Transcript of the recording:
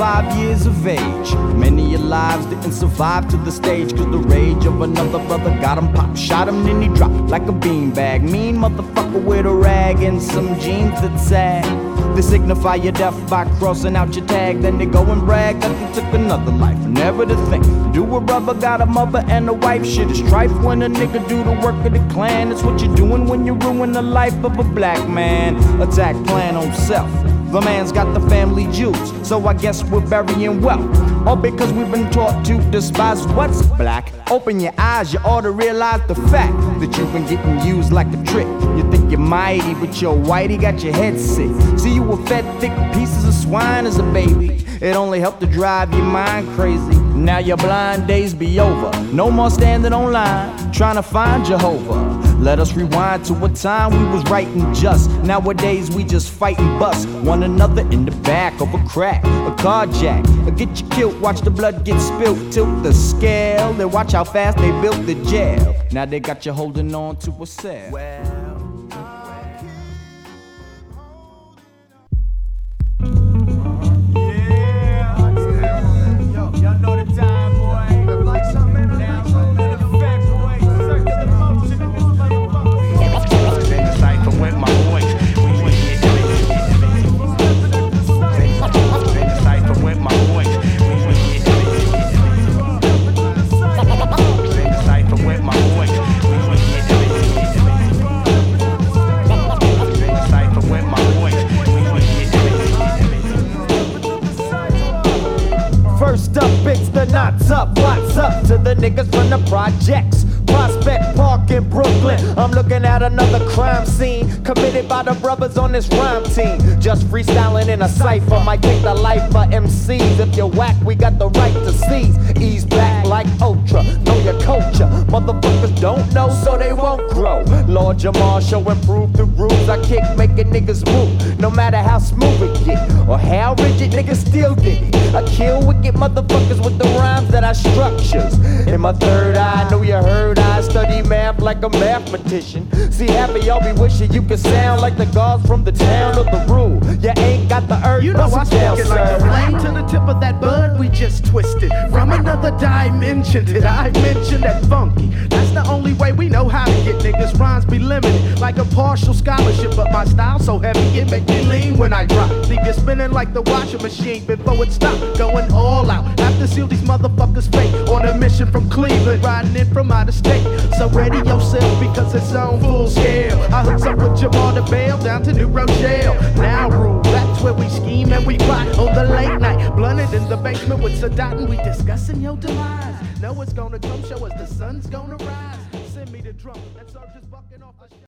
5 years of age. Many of your lives didn't survive to the stage, cause the rage of another brother got him popped. Shot him, then he dropped like a beanbag. Mean motherfucker with a rag and some jeans that sag. They signify your death by crossing out your tag. Then they go and brag that they took another life. Never to think, do a brother got a mother and a wife. Shit is strife when a nigga do the work of the clan. It's what you're doing when you ruin the life of a black man. Attack plan on self. The man's got the family jewels, so I guess we're burying wealth. All because we've been taught to despise what's black. Open your eyes, you ought to realize the fact that you've been getting used like a trick. You think you're mighty, but your whitey got your head sick. See, you were fed thick pieces of swine as a baby. It only helped to drive your mind crazy. Now your blind days be over. No more standing online, trying to find Jehovah. Let us rewind to a time we was right and just. Nowadays we just fight and bust one another in the back of a crack, a carjack, or get you killed, watch the blood get spilled. Tilt the scale, then watch how fast they built the jail. Now they got you holding on to a cell. Y'all know the time, boy. Like something in the back, boy. Circle the motion in this motherfucker. In the cypher with my boys. In the cypher with my boys. In the cypher with my boys. In the cypher with my boys. First up, it's the knots up. What's up to the niggas from the projects? Prospect Park in Brooklyn. I'm looking at another crime scene committed by the brothers on this rhyme team. Just freestyling in a cypher might take the life of MCs. If you're whack, we got the right to seize. Ease back like Ultra. Know your culture. Motherfuckers don't know, so they won't grow. Lord Jamar show improve the rules I kick, making niggas move. No matter how smooth it get or how rigid, niggas still dig it. I kill wicked motherfuckers with the rhymes that I structures. In my third eye, know you heard I study math like a mathematician. See, half of y'all be wishing you could sound like the gods from the town of the rule. You ain't got the earth. You know I spoke it like a flame to the tip of that bud we just twisted. From another dimension, did I mention that funky? That's the only way we know how to get niggas. Rhymes be limited, like a partial scholarship. But my style so heavy, it make me lean when I drop. Leave you spinning like the washing machine before it stop. Going all out, have to seal these motherfuckers fake. On a mission from Cleveland, riding in from out of state. So ready yourself because it's on full scale. I hooked up with Jamal the Bale down to New Rochelle. Now rule, that's where we scheme and we plot on the late night. Blunted in the basement with Sadat and we discussing your demise. Know it's gonna come, show us the sun's gonna rise. Send me the drum, let's